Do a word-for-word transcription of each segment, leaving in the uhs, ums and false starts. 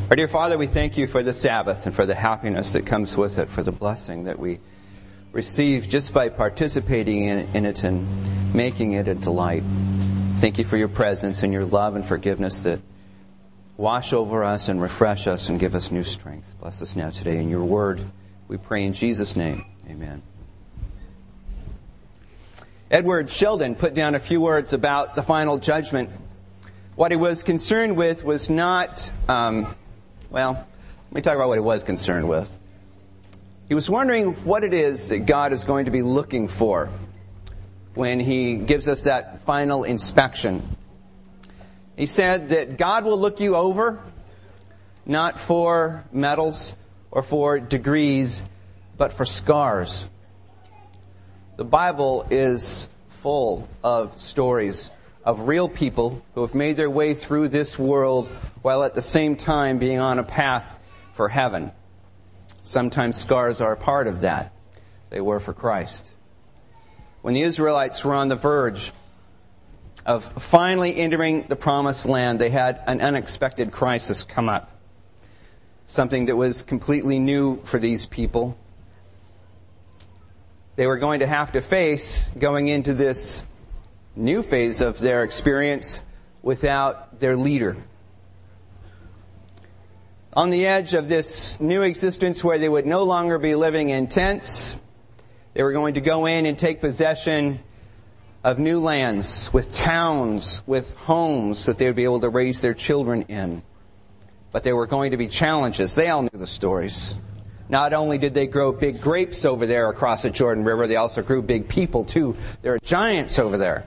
Our dear Father, we thank you for the Sabbath and for the happiness that comes with it, for the blessing that we receive just by participating in, in it and making it a delight. Thank you for your presence and your love and forgiveness that wash over us and refresh us and give us new strength. Bless us now today in your word. We pray in Jesus' name. Amen. Edward Sheldon put down a few words about the final judgment. What he was concerned with was not, um, well, let me talk about what he was concerned with. He was wondering what it is that God is going to be looking for when He gives us that final inspection. He said that God will look you over, not for medals or for degrees, but for scars. The Bible is full of stories of real people who have made their way through this world while at the same time being on a path for heaven. Sometimes scars are a part of that. They were for Christ. When the Israelites were on the verge of finally entering the promised land, they had an unexpected crisis come up. Something that was completely new for these people. They were going to have to face going into this new phase of their experience without their leader. On the edge of this new existence where they would no longer be living in tents, they were going to go in and take possession of new lands with towns, with homes that they would be able to raise their children in. But there were going to be challenges. They all knew the stories. Not only did they grow big grapes over there across the Jordan River, they also grew big people too. There are giants over there.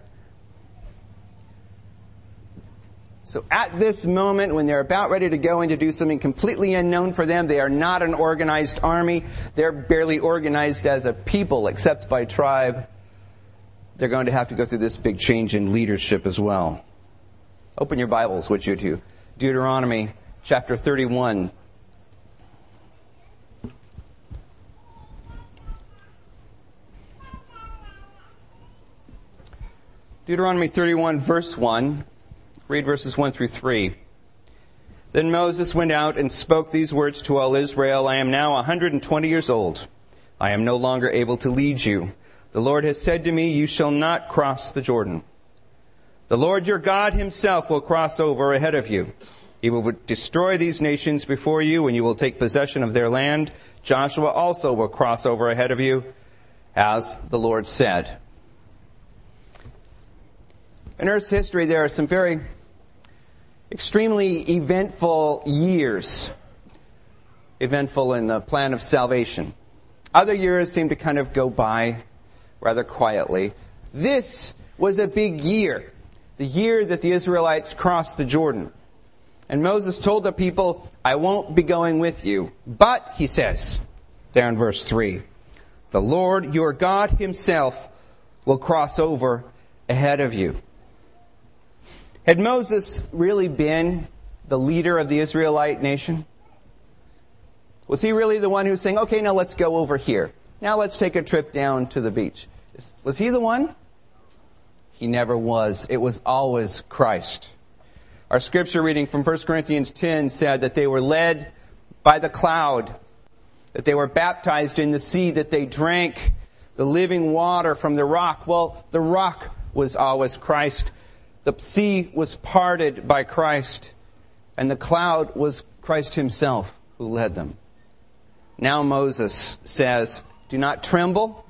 So at this moment, when they're about ready to go in to do something completely unknown for them, they are not an organized army. They're barely organized as a people, except by tribe. They're going to have to go through this big change in leadership as well. Open your Bibles, would you, to Deuteronomy chapter thirty-one. Deuteronomy thirty-one, verse one. Read verses one through three. Then Moses went out and spoke these words to all Israel. I am now one hundred twenty years old. I am no longer able to lead you. The Lord has said to me, you shall not cross the Jordan. The Lord your God Himself will cross over ahead of you. He will destroy these nations before you, and you will take possession of their land. Joshua also will cross over ahead of you, as the Lord said. In Earth's history, there are some very extremely eventful years. Eventful in the plan of salvation. Other years seem to kind of go by rather quietly. This was a big year. The year that the Israelites crossed the Jordan. And Moses told the people, I won't be going with you. But, he says, there in verse three, the Lord your God Himself will cross over ahead of you. Had Moses really been the leader of the Israelite nation? Was he really the one who's saying, okay, now let's go over here. Now let's take a trip down to the beach. Was he the one? He never was. It was always Christ. Our scripture reading from First Corinthians ten said that they were led by the cloud, that they were baptized in the sea, that they drank the living water from the rock. Well, the rock was always Christ. The sea was parted by Christ, and the cloud was Christ Himself who led them. Now Moses says, do not tremble.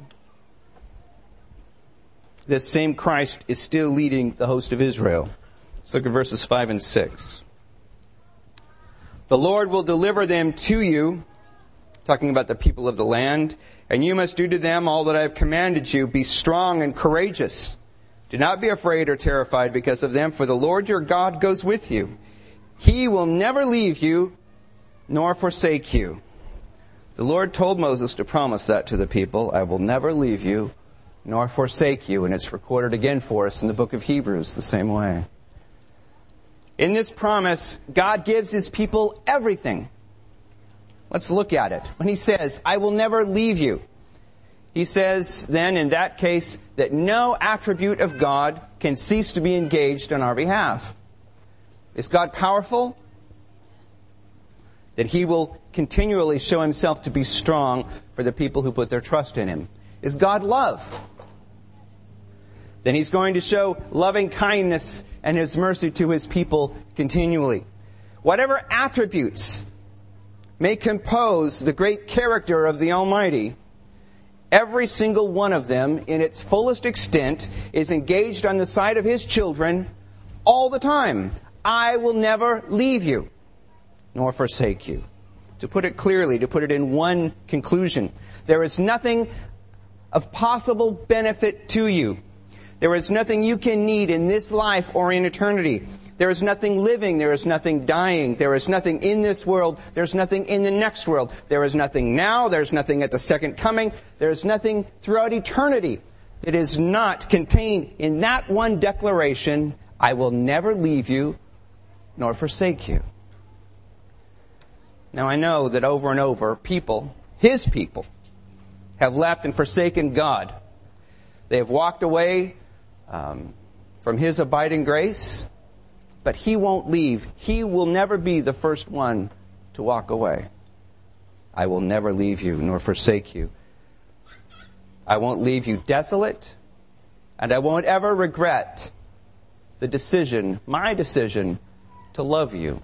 This same Christ is still leading the host of Israel. Let's look at verses five and six. The Lord will deliver them to you, talking about the people of the land, and you must do to them all that I have commanded you. Be strong and courageous. Do not be afraid or terrified because of them, for the Lord your God goes with you. He will never leave you nor forsake you. The Lord told Moses to promise that to the people. I will never leave you nor forsake you. And it's recorded again for us in the book of Hebrews the same way. In this promise, God gives His people everything. Let's look at it. When He says, I will never leave you, He says then in that case that no attribute of God can cease to be engaged on our behalf. Is God powerful? that He will continually show Himself to be strong for the people who put their trust in Him. Is God love? Then He's going to show loving kindness and His mercy to His people continually. Whatever attributes may compose the great character of the Almighty, every single one of them, in its fullest extent, is engaged on the side of His children all the time. I will never leave you, nor forsake you. To put it clearly, to put it in one conclusion, there is nothing of possible benefit to you. There is nothing you can need in this life or in eternity. There is nothing living. There is nothing dying. There is nothing in this world. There's nothing in the next world. There is nothing now. There's nothing at the second coming. There is nothing throughout eternity that is not contained in that one declaration, I will never leave you nor forsake you. Now I know that over and over, people, His people, have left and forsaken God. They have walked away um, from His abiding grace, but He won't leave. He will never be the first one to walk away. I will never leave you nor forsake you. I won't leave you desolate, and I won't ever regret the decision, my decision, to love you.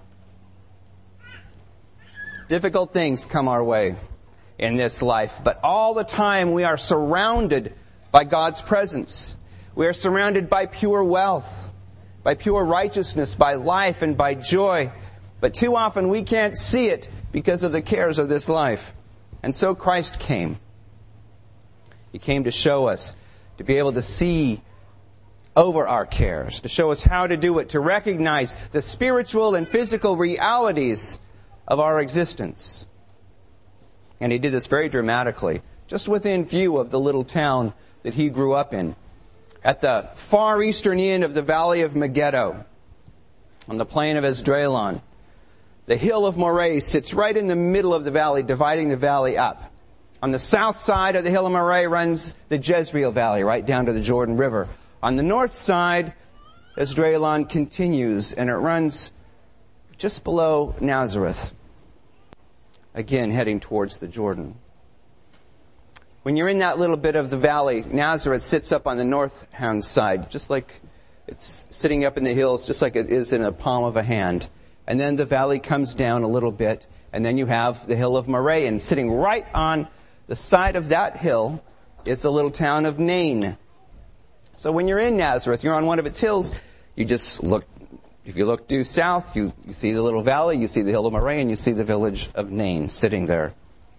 Difficult things come our way in this life, but all the time we are surrounded by God's presence. We are surrounded by pure wealth, by pure righteousness, by life, and by joy. But too often we can't see it because of the cares of this life. And so Christ came. He came to show us, to be able to see over our cares, to show us how to do it, to recognize the spiritual and physical realities of our existence. And He did this very dramatically, just within view of the little town that He grew up in. At the far eastern end of the valley of Megiddo, on the plain of Esdraelon, the hill of Moreh sits right in the middle of the valley, dividing the valley up. On the south side of the hill of Moreh runs the Jezreel Valley, right down to the Jordan River. On the north side, Esdraelon continues, and it runs just below Nazareth, again heading towards the Jordan. When you're in that little bit of the valley, Nazareth sits up on the north-hand side, just like it's sitting up in the hills, just like it is in the palm of a hand. And then the valley comes down a little bit, and then you have the hill of Moreh, and sitting right on the side of that hill is the little town of Nain. So when you're in Nazareth, you're on one of its hills, you just look, if you look due south, you, you see the little valley, you see the hill of Moreh, and you see the village of Nain sitting there.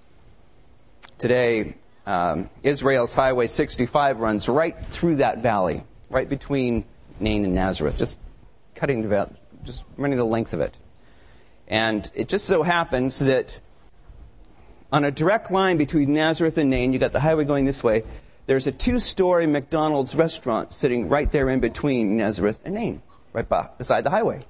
Today, um, Israel's Highway sixty-five runs right through that valley, right between Nain and Nazareth, just cutting the valley, just running the length of it. And it just so happens that on a direct line between Nazareth and Nain, you got the highway going this way, there's a two-story McDonald's restaurant sitting right there in between Nazareth and Nain, right beside the highway.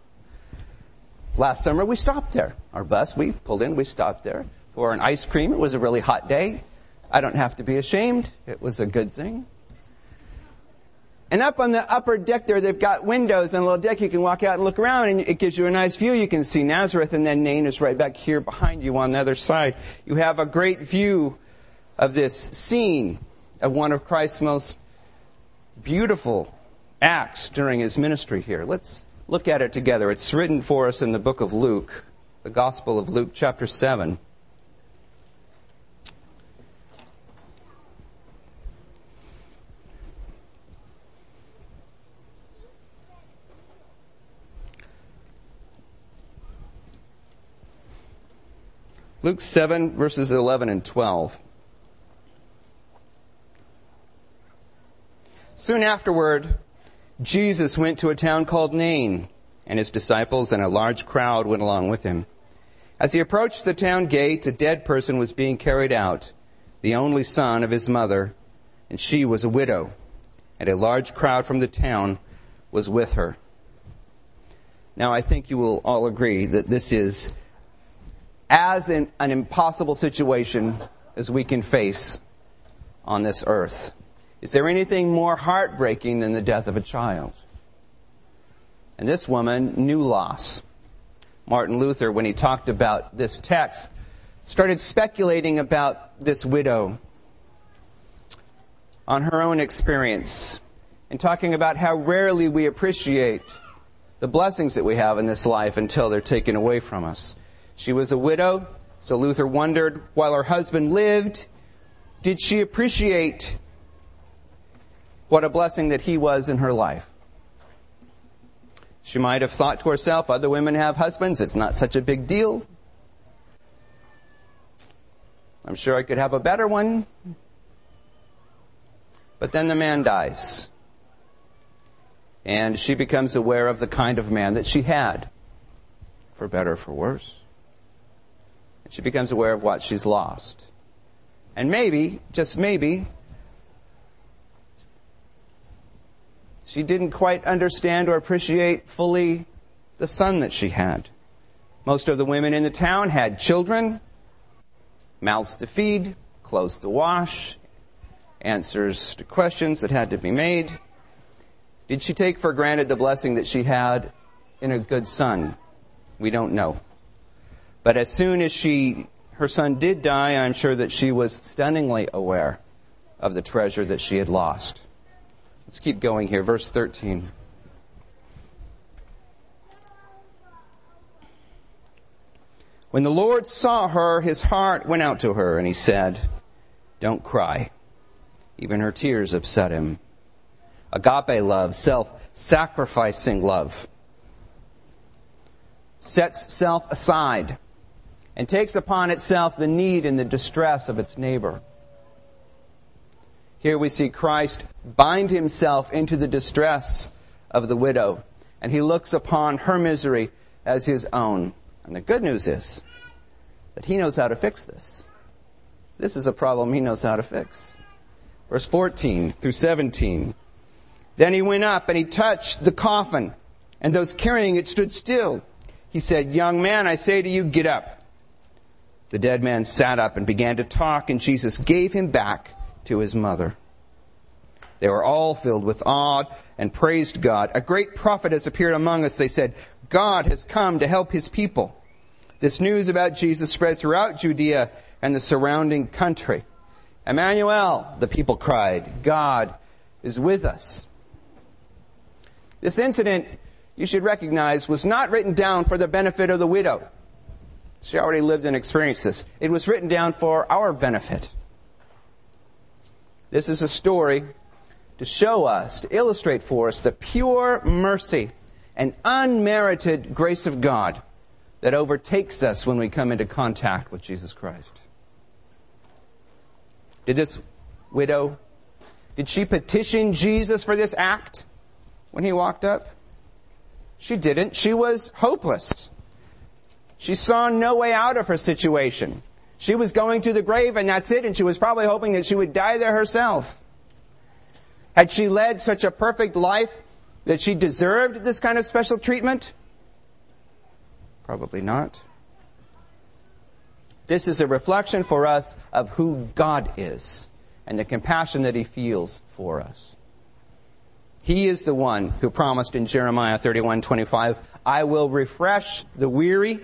Last summer, we stopped there. Our bus, we pulled in, we stopped there for an ice cream. It was a really hot day. I don't have to be ashamed. It was a good thing. And up on the upper deck there, they've got windows and a little deck. You can walk out and look around, and it gives you a nice view. You can see Nazareth, and then Nain is right back here behind you on the other side. You have a great view of this scene of one of Christ's most beautiful acts during His ministry here. Let's look at it together. It's written for us in the book of Luke, the Gospel of Luke, chapter seven. Luke seven, verses eleven and twelve. Soon afterward, Jesus went to a town called Nain, and His disciples and a large crowd went along with Him. As He approached the town gate, a dead person was being carried out, the only son of his mother, and she was a widow, and a large crowd from the town was with her. Now, I think you will all agree that this is as an, an impossible situation as we can face on this earth. Is there anything more heartbreaking than the death of a child? And this woman knew loss. Martin Luther, when he talked about this text, started speculating about this widow on her own experience and talking about how rarely we appreciate the blessings that we have in this life until they're taken away from us. She was a widow, so Luther wondered, while her husband lived, did she appreciate what a blessing that he was in her life? She might have thought to herself, other women have husbands, it's not such a big deal. I'm sure I could have a better one. But then the man dies. And she becomes aware of the kind of man that she had, for better or for worse. And she becomes aware of what she's lost. And maybe, just maybe, she didn't quite understand or appreciate fully the son that she had. Most of the women in the town had children, mouths to feed, clothes to wash, answers to questions that had to be made. Did she take for granted the blessing that she had in a good son? We don't know. But as soon as she, her son did die, I'm sure that she was stunningly aware of the treasure that she had lost. Let's keep going here. Verse thirteen. When the Lord saw her, his heart went out to her, and he said, "Don't cry." Even her tears upset him. Agape love, self-sacrificing love, sets self aside and takes upon itself the need and the distress of its neighbor. Here we see Christ bind himself into the distress of the widow, and he looks upon her misery as his own. And the good news is that he knows how to fix this. This is a problem he knows how to fix. Verse fourteen through seventeen. Then he went up and he touched the coffin, and those carrying it stood still. He said, "Young man, I say to you, get up." The dead man sat up and began to talk, and Jesus gave him back to his mother. They were all filled with awe and praised God. "A great prophet has appeared among us," they said. "God has come to help his people." This news about Jesus spread throughout Judea and the surrounding country. "Emmanuel," the people cried, "God is with us." This incident, you should recognize, was not written down for the benefit of the widow. She already lived and experienced this. It was written down for our benefit. This is a story to show us, to illustrate for us the pure mercy and unmerited grace of God that overtakes us when we come into contact with Jesus Christ. Did this widow, did she petition Jesus for this act when he walked up? She didn't. She was hopeless. She saw no way out of her situation. She was going to the grave and that's it, and she was probably hoping that she would die there herself. Had she led such a perfect life that she deserved this kind of special treatment? Probably not. This is a reflection for us of who God is and the compassion that he feels for us. He is the one who promised in Jeremiah thirty-one twenty-five, "I will refresh the weary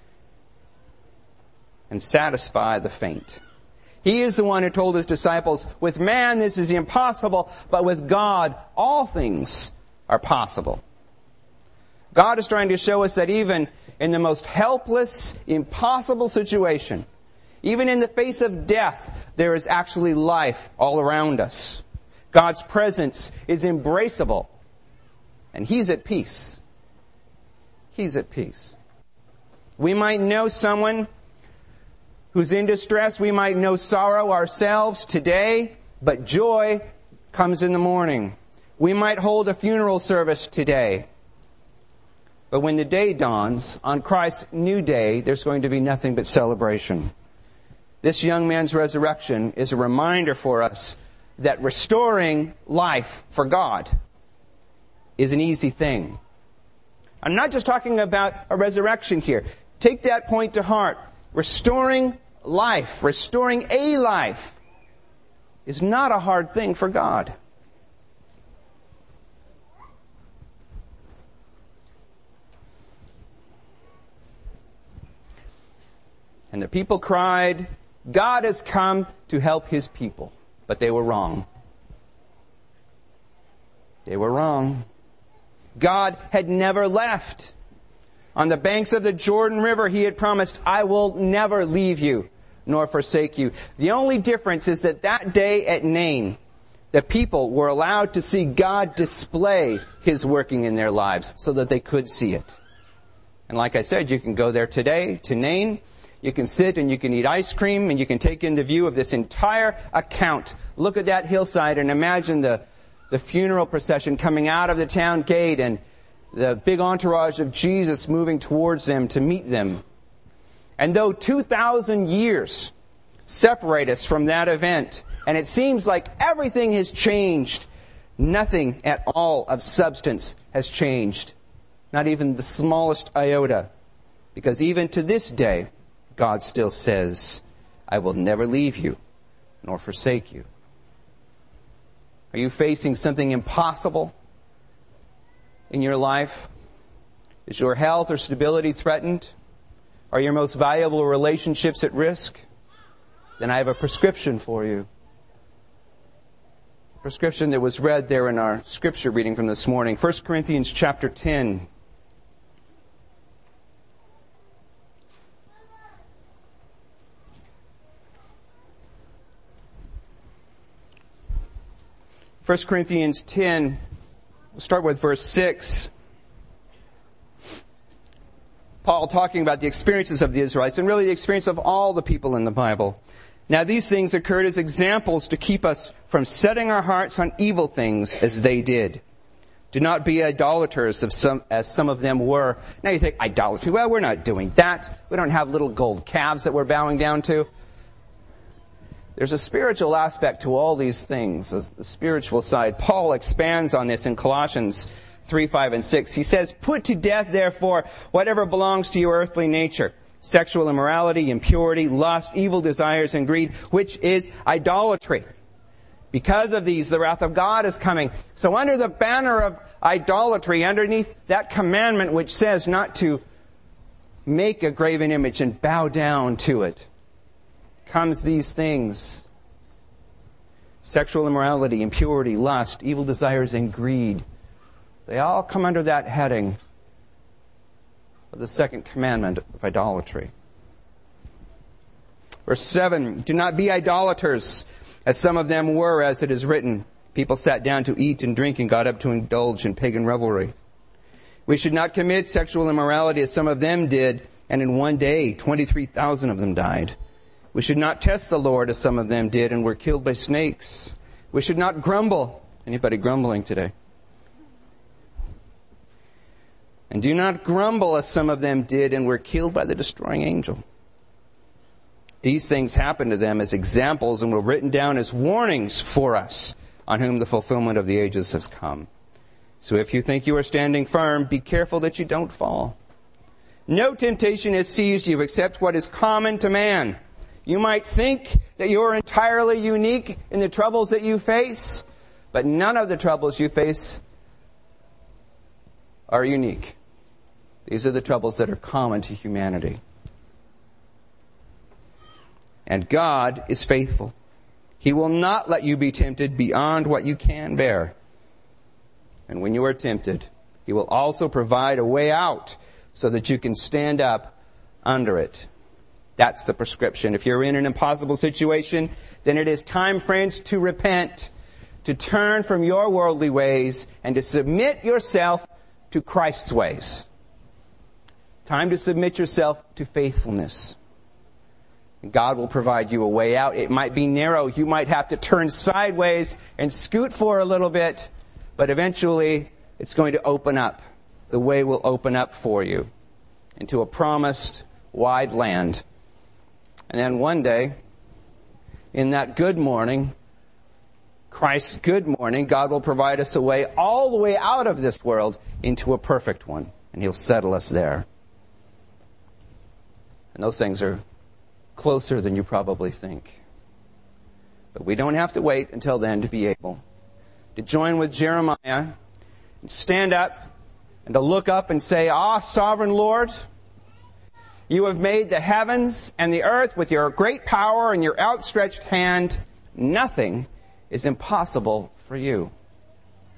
and satisfy the faint." He is the one who told his disciples, with man this is impossible, but with God all things are possible. God is trying to show us that even in the most helpless, impossible situation, even in the face of death, there is actually life all around us. God's presence is embraceable, and he's at peace. He's at peace. We might know someone who's in distress. We might know sorrow ourselves today, but joy comes in the morning. We might hold a funeral service today, but when the day dawns, on Christ's new day, there's going to be nothing but celebration. This young man's resurrection is a reminder for us that restoring life for God is an easy thing. I'm not just talking about a resurrection here. Take that point to heart. Restoring life, restoring a life, is not a hard thing for God. And the people cried, God has come to help his people. But they were wrong. They were wrong. God had never left. On the banks of the Jordan River, he had promised, I will never leave you nor forsake you. The only difference is that that day at Nain, the people were allowed to see God display his working in their lives so that they could see it. And like I said, you can go there today to Nain. You can sit and you can eat ice cream and you can take into view of this entire account. Look at that hillside and imagine the, the funeral procession coming out of the town gate and the big entourage of Jesus moving towards them to meet them. And though two thousand years separate us from that event, and it seems like everything has changed, nothing at all of substance has changed. Not even the smallest iota. Because even to this day, God still says, I will never leave you nor forsake you. Are you facing something impossible in your life? Is your health or stability threatened? Are your most valuable relationships at risk? Then I have a prescription for you. A prescription that was read there in our scripture reading from this morning. First Corinthians chapter ten. First Corinthians ten, we'll start with verse six. Paul talking about the experiences of the Israelites and really the experience of all the people in the Bible. Now these things occurred as examples to keep us from setting our hearts on evil things as they did. Do not be idolaters of some, as some of them were. Now you think, idolatry? Well, we're not doing that. We don't have little gold calves that we're bowing down to. There's a spiritual aspect to all these things, the spiritual side. Paul expands on this in Colossians three, five, and six. He says, put to death, therefore, whatever belongs to your earthly nature. Sexual immorality, impurity, lust, evil desires, and greed, which is idolatry. Because of these, the wrath of God is coming. So under the banner of idolatry, underneath that commandment which says not to make a graven image and bow down to it, comes these things. Sexual immorality, impurity, lust, evil desires, and greed. They all come under that heading of the second commandment of idolatry. Verse seven, do not be idolaters, as some of them were, as it is written. People sat down to eat and drink and got up to indulge in pagan revelry. We should not commit sexual immorality, as some of them did, and in one day twenty-three thousand of them died. We should not test the Lord, as some of them did, and were killed by snakes. We should not grumble. Anybody grumbling today? And do not grumble, as some of them did, and were killed by the destroying angel. These things happened to them as examples and were written down as warnings for us, on whom the fulfillment of the ages has come. So if you think you are standing firm, be careful that you don't fall. No temptation has seized you except what is common to man. You might think that you are entirely unique in the troubles that you face, but none of the troubles you face are unique. These are the troubles that are common to humanity. And God is faithful. He will not let you be tempted beyond what you can bear. And when you are tempted, He will also provide a way out so that you can stand up under it. That's the prescription. If you're in an impossible situation, then it is time, friends, to repent, to turn from your worldly ways, and to submit yourself to Christ's ways. Time to submit yourself to faithfulness. God will provide you a way out. It might be narrow. You might have to turn sideways and scoot for a little bit, but eventually it's going to open up. The way will open up for you into a promised wide land. And then one day, in that good morning, Christ's good morning, God will provide us a way all the way out of this world into a perfect one. And He'll settle us there. And those things are closer than you probably think. But we don't have to wait until then to be able to join with Jeremiah and stand up and to look up and say, Ah, sovereign Lord, You have made the heavens and the earth with your great power and your outstretched hand. Nothing is impossible for you.